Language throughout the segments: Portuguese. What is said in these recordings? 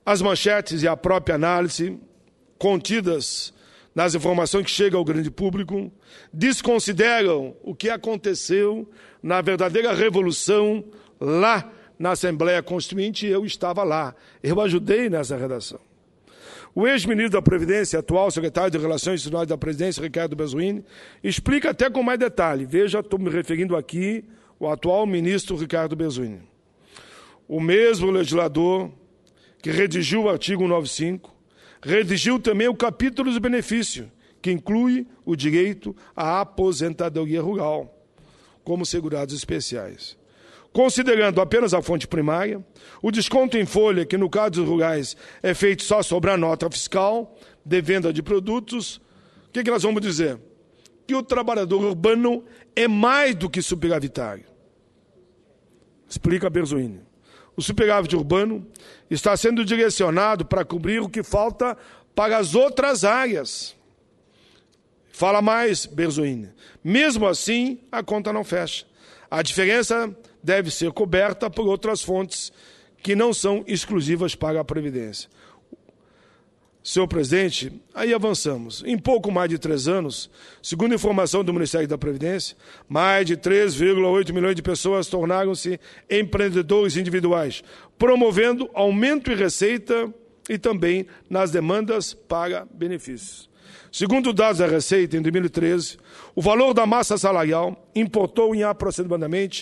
as manchetes e a própria análise contidas nas informações que chegam ao grande público desconsideram o que aconteceu na verdadeira revolução lá na Assembleia Constituinte, e eu estava lá. Eu ajudei nessa redação. O ex-ministro da Previdência, atual secretário de Relações Institucionais da Presidência, Ricardo Bezoini, explica até com mais detalhe. Veja, estou me referindo aqui ao atual ministro Ricardo Bezoini. O mesmo legislador que redigiu o artigo 195, redigiu também o capítulo dos benefícios, que inclui o direito à aposentadoria rural, como segurados especiais. Considerando apenas a fonte primária, o desconto em folha, que no caso dos rurais é feito só sobre a nota fiscal de venda de produtos, o que nós vamos dizer? Que o trabalhador urbano é mais do que superavitário. Explica Bezoini. O superávit urbano está sendo direcionado para cobrir o que falta para as outras áreas. Fala mais, Bezoini. Mesmo assim, a conta não fecha. A diferença deve ser coberta por outras fontes que não são exclusivas para a Previdência. Senhor presidente, aí avançamos. Em pouco mais de 3 anos, segundo informação do Ministério da Previdência, mais de 3,8 milhões de pessoas tornaram-se empreendedores individuais, promovendo aumento em receita e também nas demandas para benefícios. Segundo dados da Receita, em 2013, o valor da massa salarial importou em aproximadamente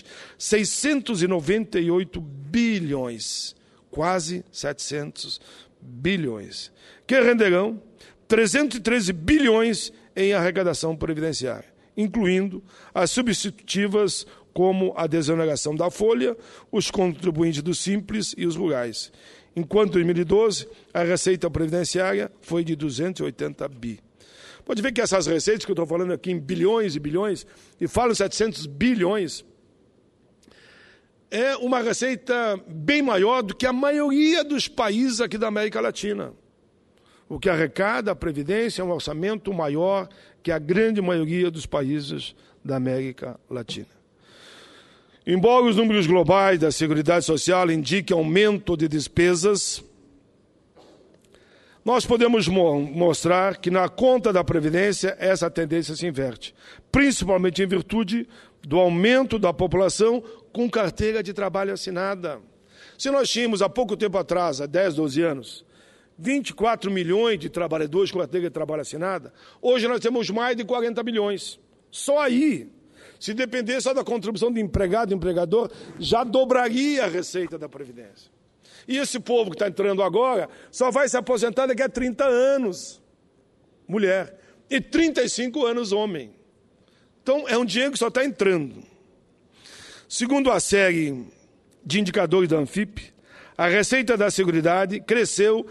698 bilhões, quase 700 bilhões, que renderão 313 bilhões em arrecadação previdenciária, incluindo as substitutivas como a desoneração da folha, os contribuintes do Simples e os rurais. Enquanto em 2012, a receita previdenciária foi de 280 bi. Pode ver que essas receitas que eu estou falando aqui em bilhões e bilhões, e falo 700 bilhões, é uma receita bem maior do que a maioria dos países aqui da América Latina. O que arrecada a Previdência é um orçamento maior que a grande maioria dos países da América Latina. Embora os números globais da Seguridade Social indiquem aumento de despesas, nós podemos mostrar que na conta da Previdência essa tendência se inverte, principalmente em virtude do aumento da população com carteira de trabalho assinada. Se nós tínhamos há pouco tempo atrás, há 10, 12 anos, 24 milhões de trabalhadores com carteira de trabalho assinada, hoje nós temos mais de 40 milhões. Só aí, se dependesse só da contribuição de empregado e empregador, já dobraria a receita da Previdência. E esse povo que está entrando agora só vai se aposentar daqui a 30 anos, mulher, e 35 anos, homem. Então, é um dinheiro que só está entrando. Segundo a série de indicadores da Anfip, a receita da Seguridade cresceu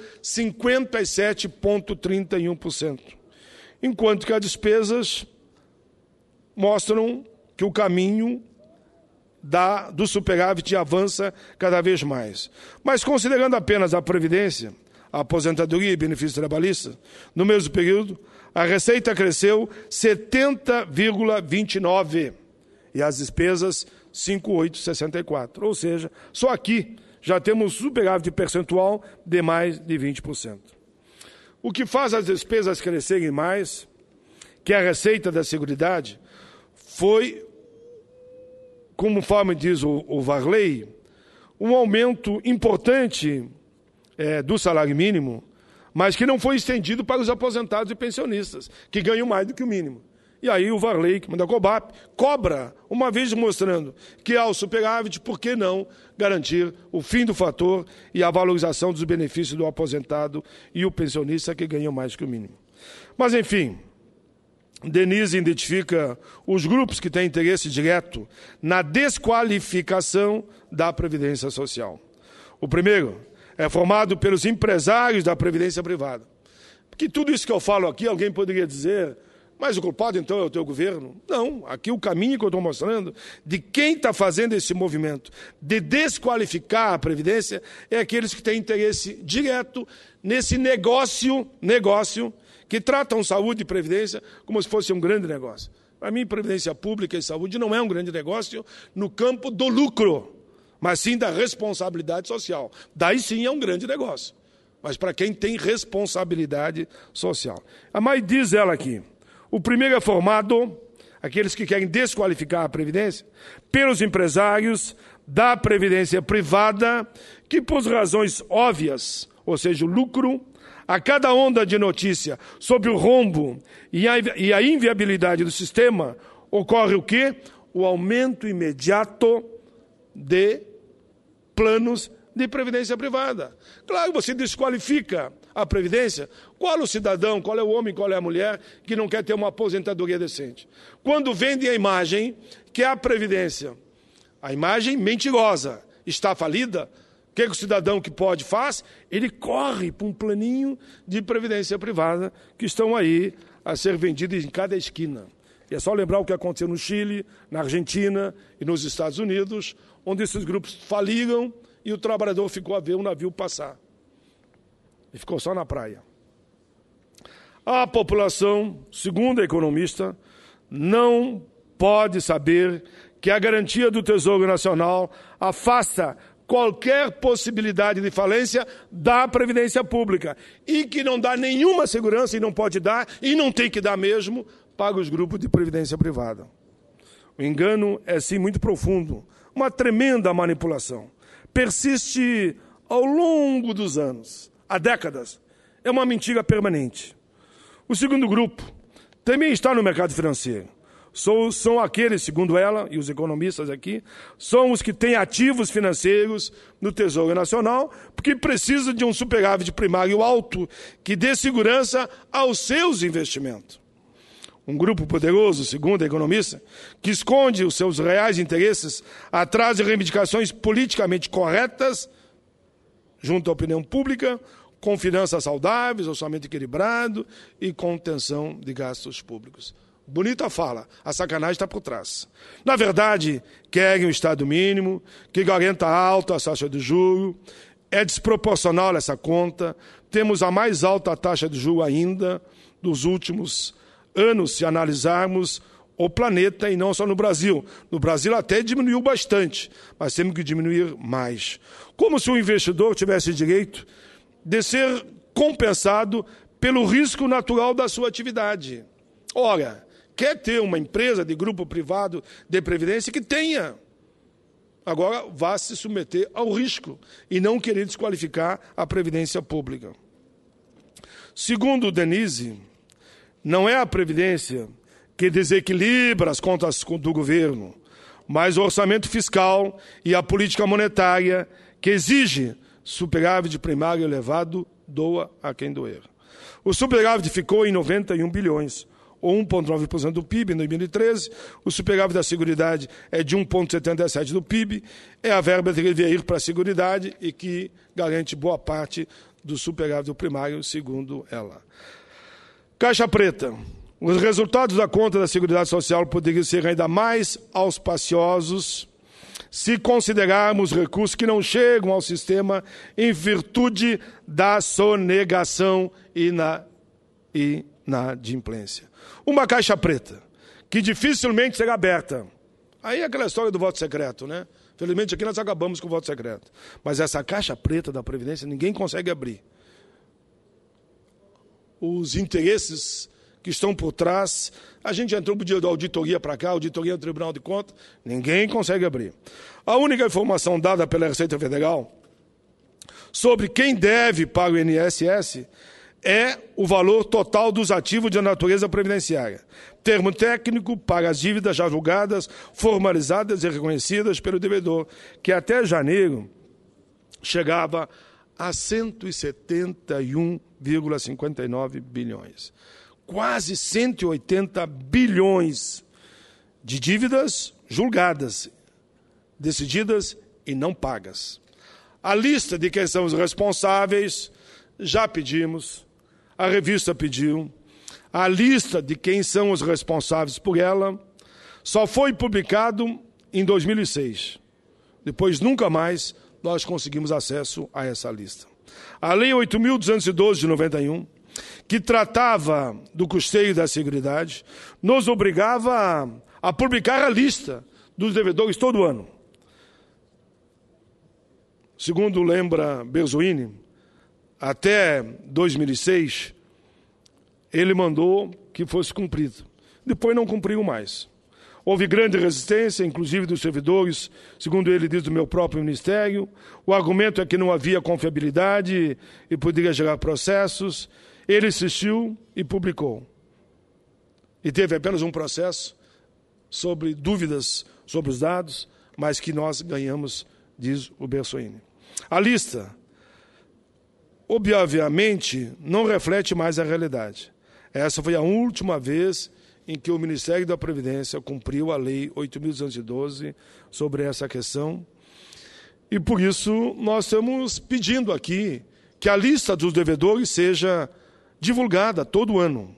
57,31%, enquanto que as despesas mostram que o caminho do superávit avança cada vez mais. Mas considerando apenas a Previdência, a aposentadoria e benefícios trabalhistas, no mesmo período, a receita cresceu 70,29% e as despesas 5,864%. Ou seja, só aqui já temos superávit percentual de mais de 20%. O que faz as despesas crescerem mais, que a receita da Seguridade, foi, conforme diz o Varley, um aumento importante do salário mínimo, mas que não foi estendido para os aposentados e pensionistas, que ganham mais do que o mínimo. E aí o Varley, que manda a Cobap, cobra, uma vez mostrando que há o superávit, por que não garantir o fim do fator e a valorização dos benefícios do aposentado e o pensionista que ganham mais que o mínimo. Mas, enfim, Denise identifica os grupos que têm interesse direto na desqualificação da Previdência Social. O primeiro é formado pelos empresários da Previdência Privada. Porque tudo isso que eu falo aqui, alguém poderia dizer, mas o culpado então é o teu governo? Não, aqui o caminho que eu estou mostrando de quem está fazendo esse movimento de desqualificar a Previdência é aqueles que têm interesse direto nesse negócio que tratam saúde e previdência como se fosse um grande negócio. Para mim, previdência pública e saúde não é um grande negócio no campo do lucro, mas sim da responsabilidade social. Daí sim é um grande negócio. mas para quem tem responsabilidade social. Mas diz ela aqui, o primeiro é formado, aqueles que querem desqualificar a Previdência, pelos empresários da Previdência privada, que por razões óbvias, ou seja, o lucro, a cada onda de notícia sobre o rombo e a inviabilidade do sistema, ocorre o quê? O aumento imediato de planos de previdência privada. Claro, você desqualifica a Previdência. Qual é o cidadão, qual é o homem, qual é a mulher que não quer ter uma aposentadoria decente? Quando vendem a imagem que a Previdência, a imagem mentirosa, está falida, o que o cidadão que pode faz? Ele corre para um planinho de previdência privada que estão aí a ser vendidos em cada esquina. E é só lembrar o que aconteceu no Chile, na Argentina e nos Estados Unidos, onde esses grupos faliram e o trabalhador ficou a ver um navio passar. E ficou só na praia. A população, segundo a economista, não pode saber que a garantia do Tesouro Nacional afasta qualquer possibilidade de falência da Previdência Pública e que não dá nenhuma segurança e não pode dar e não tem que dar mesmo para os grupos de previdência privada. O engano é, sim, muito profundo, uma tremenda manipulação. Persiste ao longo dos anos, há décadas. É uma mentira permanente. O segundo grupo também está no mercado financeiro. São aqueles, segundo ela, e os economistas aqui, são os que têm ativos financeiros no Tesouro Nacional, porque precisam de um superávit primário alto que dê segurança aos seus investimentos. Um grupo poderoso, segundo a economista, que esconde os seus reais interesses atrás de reivindicações politicamente corretas, junto à opinião pública, com finanças saudáveis, orçamento equilibrado e contenção de gastos públicos. Bonita fala, a sacanagem está por trás. Na verdade, querem o Estado mínimo, que garanta alta a taxa de juros, é desproporcional essa conta, temos a mais alta taxa de juros ainda dos últimos anos, se analisarmos o planeta e não só no Brasil. No Brasil até diminuiu bastante, mas temos que diminuir mais. Como se o investidor tivesse direito de ser compensado pelo risco natural da sua atividade. Ora, quer ter uma empresa de grupo privado de previdência que tenha. Agora vá se submeter ao risco e não querer desqualificar a previdência pública. Segundo Denise, não é a Previdência que desequilibra as contas do governo, mas o orçamento fiscal e a política monetária que exige superávit primário elevado, doa a quem doer. O superávit ficou em 91 bilhões, ou 1,9% do PIB em 2013. O superávit da Seguridade é de 1,77% do PIB. É a verba que deveria ir para a Seguridade e que garante boa parte do superávit primário, segundo ela. Caixa Preta. Os resultados da conta da Seguridade Social poderiam ser ainda mais auspiciosos se considerarmos recursos que não chegam ao sistema em virtude da sonegação e inadimplência. Uma caixa preta, que dificilmente será aberta. Aí é aquela história do voto secreto, né? Felizmente aqui nós acabamos com o voto secreto. Mas essa caixa preta da Previdência ninguém consegue abrir. Os interesses que estão por trás, a gente entrou pedido da auditoria para cá, auditoria do Tribunal de Contas, ninguém consegue abrir. A única informação dada pela Receita Federal sobre quem deve para o INSS é o valor total dos ativos de natureza previdenciária. Termo técnico para as dívidas já julgadas, formalizadas e reconhecidas pelo devedor, que até janeiro chegava a 171,59 bilhões. Quase 180 bilhões de dívidas julgadas, decididas e não pagas. A lista de quem são os responsáveis já pedimos, a revista pediu, a lista de quem são os responsáveis por ela só foi publicado em 2006. Depois, nunca mais, nós conseguimos acesso a essa lista. A Lei 8.212 de 91, que tratava do custeio da Seguridade, nos obrigava a publicar a lista dos devedores todo ano. Segundo lembra Berzoini, até 2006, ele mandou que fosse cumprido. Depois não cumpriu mais. Houve grande resistência, inclusive dos servidores, segundo ele diz, do meu próprio ministério. O argumento é que não havia confiabilidade e poderia gerar processos. Ele insistiu e publicou. E teve apenas um processo sobre dúvidas sobre os dados, mas que nós ganhamos, diz o Bersoini. A lista, obviamente, não reflete mais a realidade. Essa foi a última vez em que o Ministério da Previdência cumpriu a Lei 8.212 sobre essa questão. E, por isso, nós estamos pedindo aqui que a lista dos devedores seja divulgada todo ano.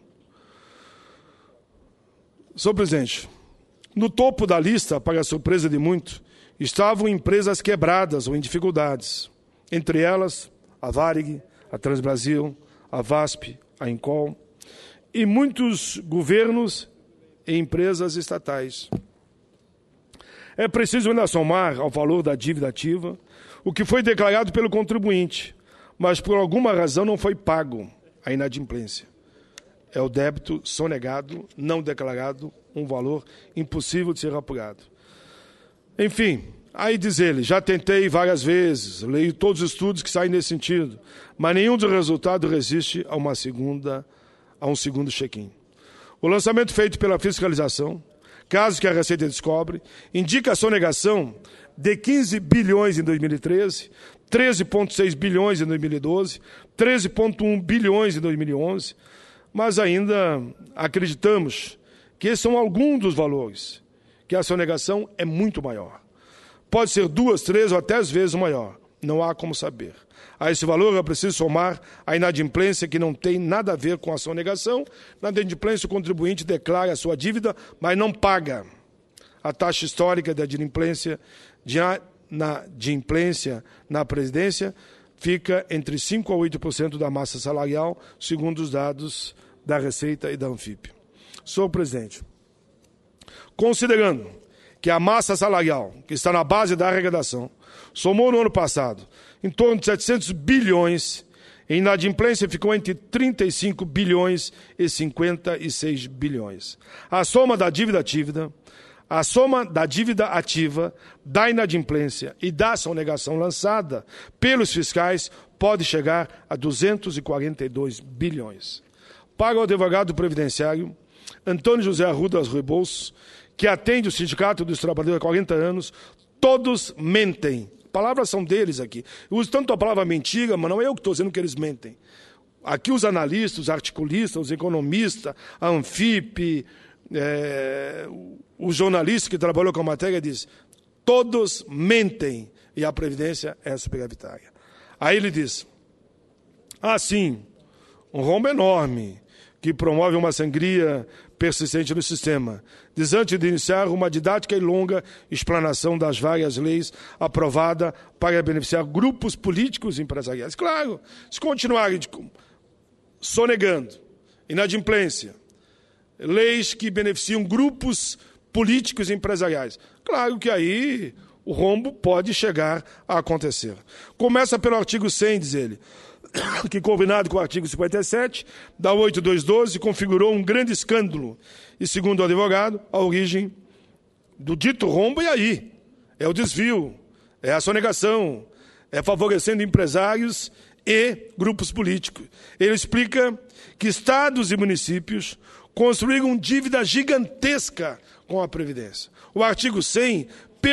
Senhor presidente, no topo da lista, para a surpresa de muitos, estavam empresas quebradas ou em dificuldades. Entre elas, a Varig, a Transbrasil, a VASP, a Incol, e muitos governos e empresas estatais. É preciso ainda somar ao valor da dívida ativa o que foi declarado pelo contribuinte, mas por alguma razão não foi pago, a inadimplência. É o débito sonegado, não declarado, um valor impossível de ser apurado. Enfim, aí diz ele, já tentei várias vezes, leio todos os estudos que saem nesse sentido, mas nenhum dos resultados resiste a um segundo check-in. O lançamento feito pela fiscalização, caso que a Receita descobre, indica a sonegação de 15 bilhões em 2013, 13,6 bilhões em 2012, 13,1 bilhões em 2011, mas ainda acreditamos que esses são alguns dos valores, que a sonegação é muito maior. Pode ser 2, 3 ou até às vezes maior, não há como saber. A esse valor é preciso somar a inadimplência, que não tem nada a ver com a sonegação. Na inadimplência, o contribuinte declara a sua dívida, mas não paga. A taxa histórica da inadimplência na Previdência fica entre 5% a 8% da massa salarial, segundo os dados da Receita e da Anfip. Senhor presidente, considerando que a massa salarial, que está na base da arrecadação, somou no ano passado em torno de 700 bilhões, em inadimplência ficou entre 35 bilhões e 56 bilhões. A soma da dívida ativa, da inadimplência e da sonegação lançada pelos fiscais pode chegar a 242 bilhões. Para o advogado previdenciário Antônio José Arrudas Rebouças, que atende o Sindicato dos Trabalhadores há 40 anos, todos mentem. Palavras são deles aqui. Eu uso tanto a palavra mentira, mas não é eu que estou dizendo que eles mentem. Aqui os analistas, os articulistas, os economistas, a Anfip, o jornalista que trabalhou com a matéria diz, todos mentem e a Previdência é superavitária. Aí ele diz, sim, um rombo enorme que promove uma sangria persistente no sistema, diz antes de iniciar uma didática e longa explanação das várias leis aprovadas para beneficiar grupos políticos e empresariais. Claro, se continuarem sonegando, inadimplência, leis que beneficiam grupos políticos e empresariais, claro que aí o rombo pode chegar a acontecer. Começa pelo artigo 100, diz ele, que, combinado com o artigo 57 da 8.212, configurou um grande escândalo e, segundo o advogado, a origem do dito rombo é aí. É o desvio, é a sonegação, é favorecendo empresários e grupos políticos. Ele explica que estados e municípios construíram dívida gigantesca com a Previdência. O artigo 100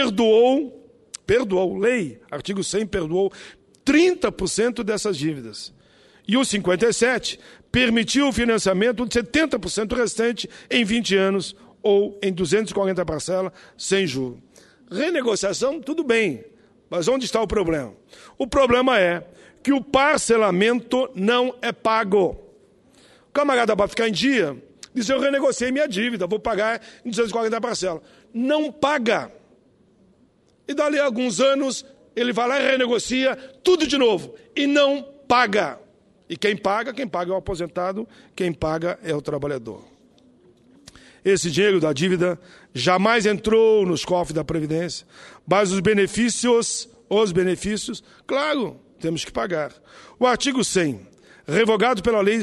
lei, artigo 100 perdoou 30% dessas dívidas. E o 57 permitiu o financiamento de 70% restante em 20 anos ou em 240 parcelas sem juros. Renegociação, tudo bem, mas onde está o problema? O problema é que o parcelamento não é pago. O camarada, para ficar em dia, diz, eu renegociei minha dívida, vou pagar em 240 parcelas. Não paga. E dali a alguns anos, ele vai lá e renegocia tudo de novo. E não paga. E quem paga é o aposentado, quem paga é o trabalhador. Esse dinheiro da dívida jamais entrou nos cofres da Previdência, mas os benefícios, claro, temos que pagar. O artigo 100, revogado pela lei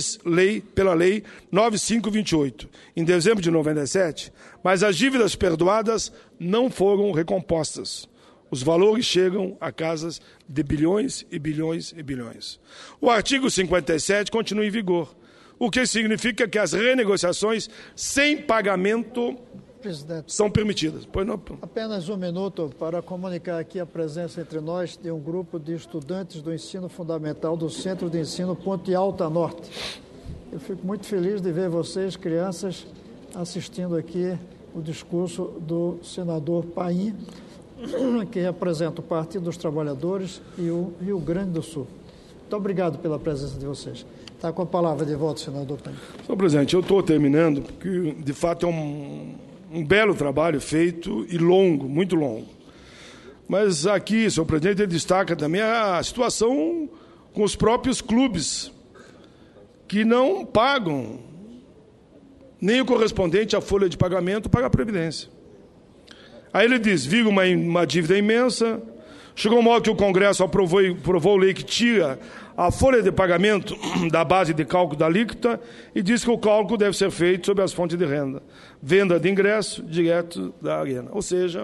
9528, em dezembro de 97, mas as dívidas perdoadas não foram recompostas. Os valores chegam a casas de bilhões e bilhões e bilhões. O artigo 57 continua em vigor, o que significa que as renegociações sem pagamento Presidente, são permitidas. Pois não. Apenas um minuto para comunicar aqui a presença entre nós de um grupo de estudantes do ensino fundamental do Centro de Ensino Ponte Alta Norte. Eu fico muito feliz de ver vocês, crianças, assistindo aqui o discurso do senador Paim, que representa o Partido dos Trabalhadores e o Rio Grande do Sul. Muito obrigado pela presença de vocês. Está com a palavra de volta, senador Paim. Senhor presidente, eu estou terminando, porque de fato é um belo trabalho feito e longo, muito longo. Mas aqui, senhor presidente, ele destaca também a situação com os próprios clubes, que não pagam nem o correspondente à folha de pagamento para a Previdência. Aí ele diz, viu uma dívida imensa, chegou uma hora que o Congresso aprovou lei que tira a folha de pagamento da base de cálculo da alíquota e diz que o cálculo deve ser feito sobre as fontes de renda. Venda de ingresso direto da arena. Ou seja,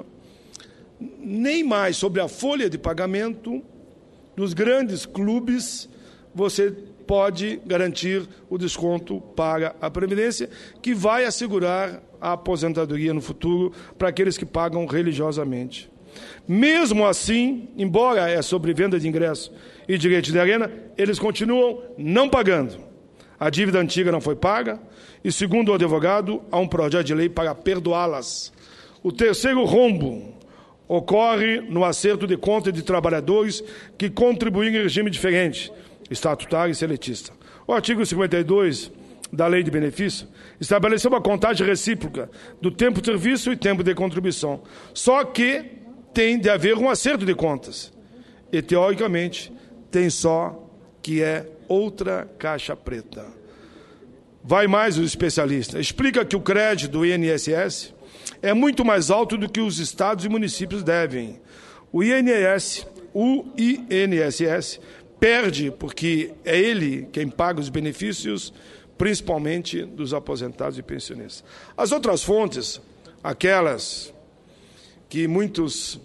nem mais sobre a folha de pagamento dos grandes clubes você pode garantir o desconto para a Previdência, que vai assegurar a aposentadoria no futuro para aqueles que pagam religiosamente. Mesmo assim, embora é sobre venda de ingresso e direito de arena, eles continuam não pagando. A dívida antiga não foi paga e, segundo o advogado, há um projeto de lei para perdoá-las. O terceiro rombo ocorre no acerto de contas de trabalhadores que contribuem em regime diferente, estatutário e seletista. O artigo 52 da Lei de Benefício estabeleceu uma contagem recíproca do tempo de serviço e tempo de contribuição. Só que tem de haver um acerto de contas. E, teoricamente, tem só que é outra caixa preta. Vai mais o especialista. Explica que o crédito do INSS é muito mais alto do que os estados e municípios devem. O INSS perde porque é ele quem paga os benefícios, principalmente dos aposentados e pensionistas. As outras fontes, aquelas que muitos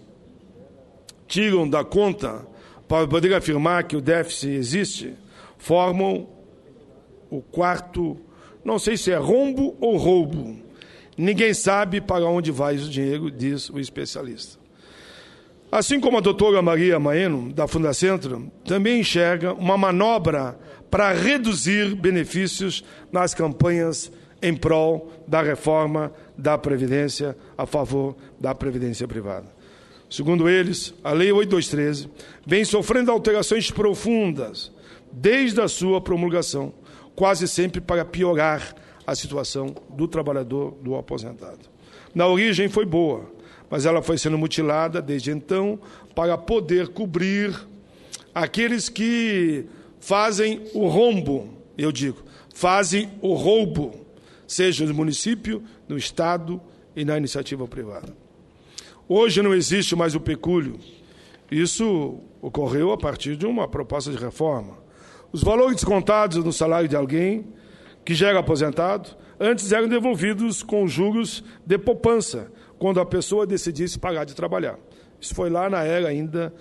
tiram da conta para poder afirmar que o déficit existe, formam o quarto, não sei se é rombo ou roubo. Ninguém sabe para onde vai o dinheiro, diz o especialista. Assim como a doutora Maria Maeno, da Fundacentro, também enxerga uma manobra para reduzir benefícios nas campanhas em prol da reforma da Previdência a favor da Previdência privada. Segundo eles, a Lei 8213 vem sofrendo alterações profundas desde a sua promulgação, quase sempre para piorar a situação do trabalhador, do aposentado. Na origem foi boa, mas ela foi sendo mutilada desde então para poder cobrir aqueles que fazem o rombo, eu digo, fazem o roubo, seja no município, no Estado e na iniciativa privada. Hoje não existe mais o pecúlio. Isso ocorreu a partir de uma proposta de reforma. Os valores descontados no salário de alguém que já era aposentado, antes eram devolvidos com juros de poupança, quando a pessoa decidisse parar de trabalhar. Isso foi lá na era ainda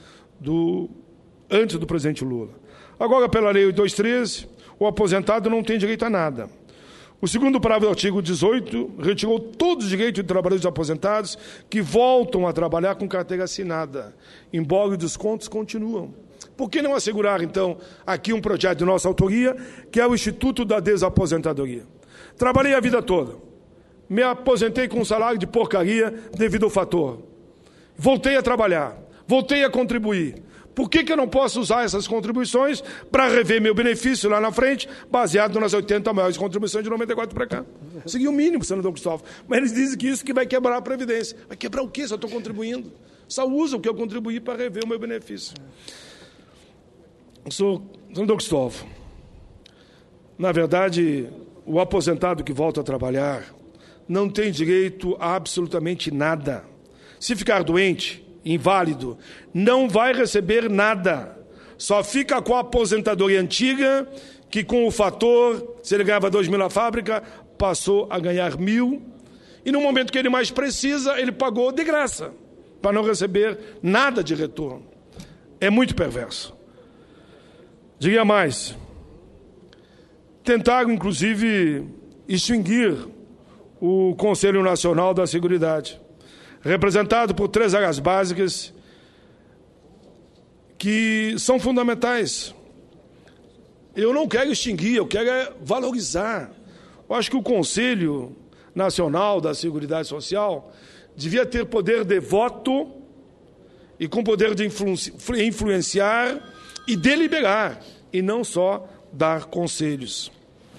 antes do presidente Lula. Agora, pela Lei 8213, o aposentado não tem direito a nada. O segundo parágrafo do artigo 18 retirou todos os direitos de trabalhadores aposentados que voltam a trabalhar com carteira assinada, embora os descontos continuam. Por que não assegurar, então, aqui um projeto de nossa autoria, que é o Instituto da Desaposentadoria? Trabalhei a vida toda. Me aposentei com um salário de porcaria devido ao fator. Voltei a trabalhar, voltei a contribuir. Por que eu não posso usar essas contribuições para rever meu benefício lá na frente, baseado nas 80 maiores contribuições de 94 para cá? Seria o mínimo, senador Cristóvão. Mas eles dizem que isso que vai quebrar a Previdência. Vai quebrar o quê se eu estou contribuindo? Só usa o que eu contribuí para rever o meu benefício. Senador Cristóvão, na verdade, o aposentado que volta a trabalhar não tem direito a absolutamente nada. Se ficar doente, inválido, não vai receber nada. só fica com a aposentadoria antiga, que com o fator, se ele ganhava 2.000 na fábrica, passou a ganhar 1.000. E no momento que ele mais precisa, ele pagou de graça, para não receber nada de retorno. É muito perverso. Diria mais. Tentaram, inclusive, extinguir o Conselho Nacional da Seguridade, representado por 3 áreas básicas que são fundamentais. Eu não quero extinguir, eu quero valorizar. Eu acho que o Conselho Nacional da Seguridade Social devia ter poder de voto e com poder de influenciar e deliberar, e não só dar conselhos.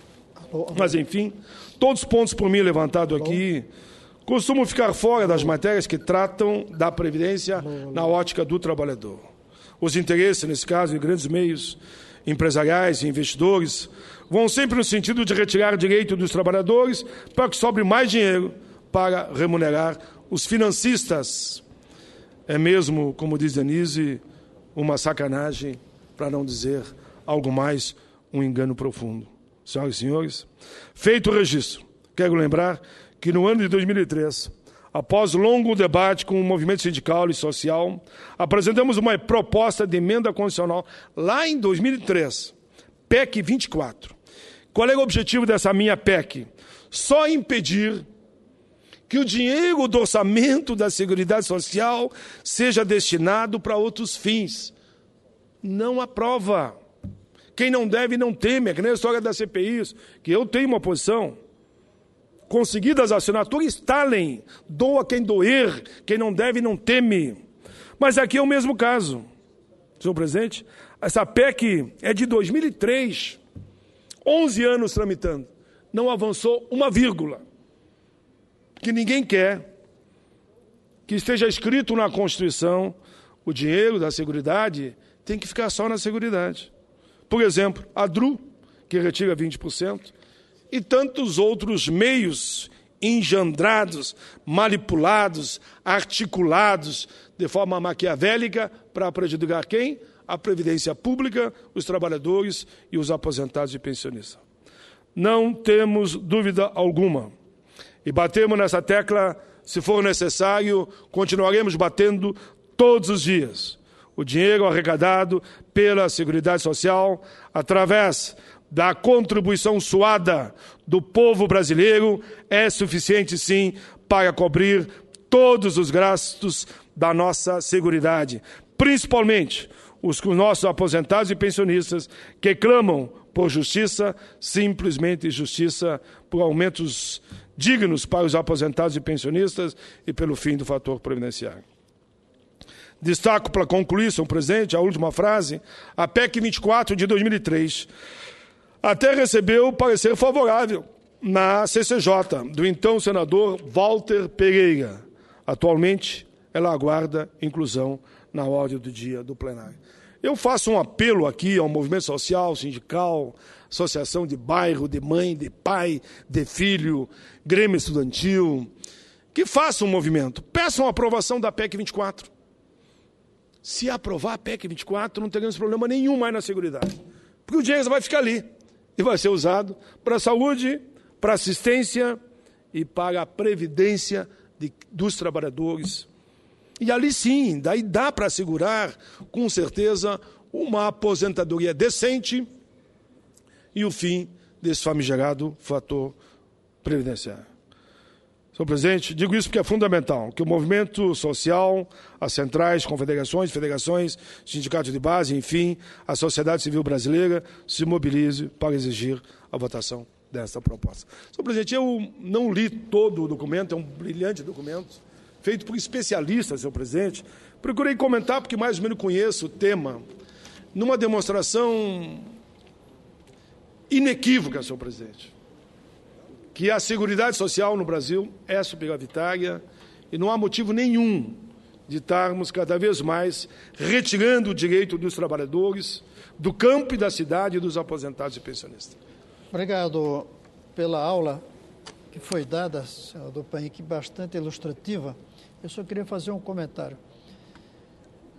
Mas, enfim, todos os pontos por mim levantados aqui costumam ficar fora das matérias que tratam da Previdência na ótica do trabalhador. Os interesses, nesse caso, de grandes meios empresariais e investidores, vão sempre no sentido de retirar direito dos trabalhadores para que sobre mais dinheiro para remunerar os financistas. É mesmo, como diz Denise, uma sacanagem, para não dizer algo mais, um engano profundo. Senhoras e senhores, feito o registro, quero lembrar que no ano de 2003, após longo debate com o movimento sindical e social, apresentamos uma proposta de emenda constitucional lá em 2003, PEC 24. Qual é o objetivo dessa minha PEC? Só impedir que o dinheiro do orçamento da Seguridade Social seja destinado para outros fins. Não aprova. Quem não deve, não teme. É que nem a história das CPIs, que eu tenho uma posição. Conseguidas as assinaturas, instalem. Doa quem doer. Quem não deve, não teme. Mas aqui é o mesmo caso. Senhor presidente, essa PEC é de 2003. 11 anos tramitando. Não avançou uma vírgula. Que ninguém quer que esteja escrito na Constituição o dinheiro da Seguridade tem que ficar só na Seguridade. Por exemplo, a DRU, que retira 20%, e tantos outros meios engendrados, manipulados, articulados de forma maquiavélica para prejudicar quem? A Previdência Pública, os trabalhadores e os aposentados e pensionistas. Não temos dúvida alguma. E batemos nessa tecla, se for necessário, continuaremos batendo todos os dias. O dinheiro arrecadado pela Seguridade Social, através da contribuição suada do povo brasileiro, é suficiente, sim, para cobrir todos os gastos da nossa Seguridade, principalmente os nossos aposentados e pensionistas que clamam por justiça, simplesmente justiça, por aumentos dignos para os aposentados e pensionistas e pelo fim do fator previdenciário. Destaco para concluir, senhor presidente, a última frase, a PEC 24 de 2003 até recebeu parecer favorável na CCJ, do então senador Walter Pereira. Atualmente, ela aguarda inclusão na ordem do dia do plenário. Eu faço um apelo aqui ao movimento social, sindical, associação de bairro, de mãe, de pai, de filho, grêmio estudantil, que façam um movimento, peçam a aprovação da PEC 24. Se aprovar a PEC 24, não teremos problema nenhum mais na Seguridade, porque o dinheiro vai ficar ali e vai ser usado para a saúde, para a assistência e para a previdência dos trabalhadores. E ali sim, daí dá para assegurar, com certeza, uma aposentadoria decente e o fim desse famigerado fator previdenciário. Senhor presidente, digo isso porque é fundamental que o movimento social, as centrais, confederações, federações, sindicatos de base, enfim, a sociedade civil brasileira se mobilize para exigir a votação desta proposta. Senhor presidente, eu não li todo o documento, é um brilhante documento, feito por especialistas, senhor presidente. Procurei comentar, porque mais ou menos conheço o tema, numa demonstração inequívoca, senhor presidente, que a Seguridade Social no Brasil é superavitária e não há motivo nenhum de estarmos cada vez mais retirando o direito dos trabalhadores do campo e da cidade e dos aposentados e pensionistas. Obrigado pela aula que foi dada, senador Paim, que bastante ilustrativa. Eu só queria fazer um comentário.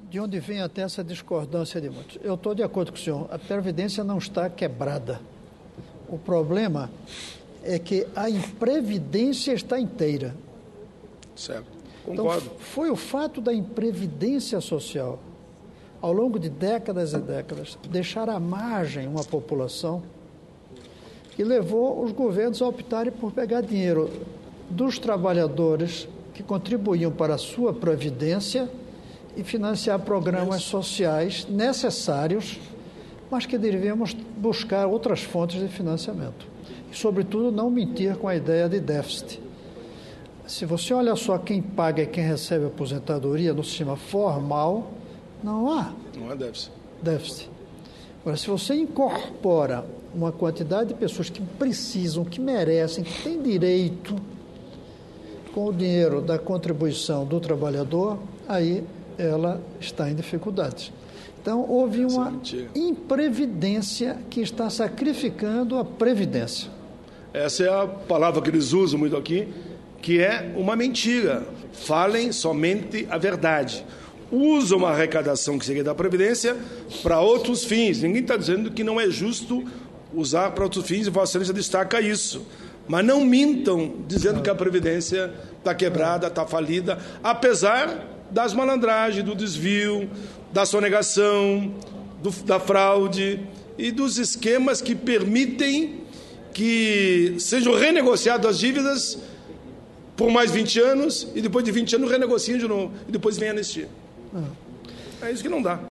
de onde vem até essa discordância de muitos. Eu estou de acordo com o senhor, a Previdência não está quebrada. O problema é que a imprevidência está inteira. Certo, concordo. Então, foi o fato da imprevidência social, ao longo de décadas e décadas, deixar à margem uma população que levou os governos a optarem por pegar dinheiro dos trabalhadores que contribuíam para a sua previdência e financiar programas sociais necessários, mas que devíamos buscar outras fontes de financiamento. E, sobretudo, não mentir com a ideia de déficit. Se você olha só quem paga e quem recebe aposentadoria no sistema formal, não há déficit. Agora, se você incorpora uma quantidade de pessoas que precisam, que merecem, que têm direito com o dinheiro da contribuição do trabalhador, aí ela está em dificuldades. Então, houve uma imprevidência que está sacrificando a previdência. Essa é a palavra que eles usam muito aqui, que é uma mentira. Falem somente a verdade. Usam a arrecadação que seria da Previdência para outros fins. Ninguém está dizendo que não é justo usar para outros fins, e Vossa Excelência destaca isso. Mas não mintam dizendo que a Previdência está quebrada, está falida, apesar das malandragens, do desvio, da sonegação, da fraude e dos esquemas que permitem que sejam renegociadas as dívidas por mais 20 anos e depois de 20 anos renegociam de novo e depois vem a anistia. É isso que não dá.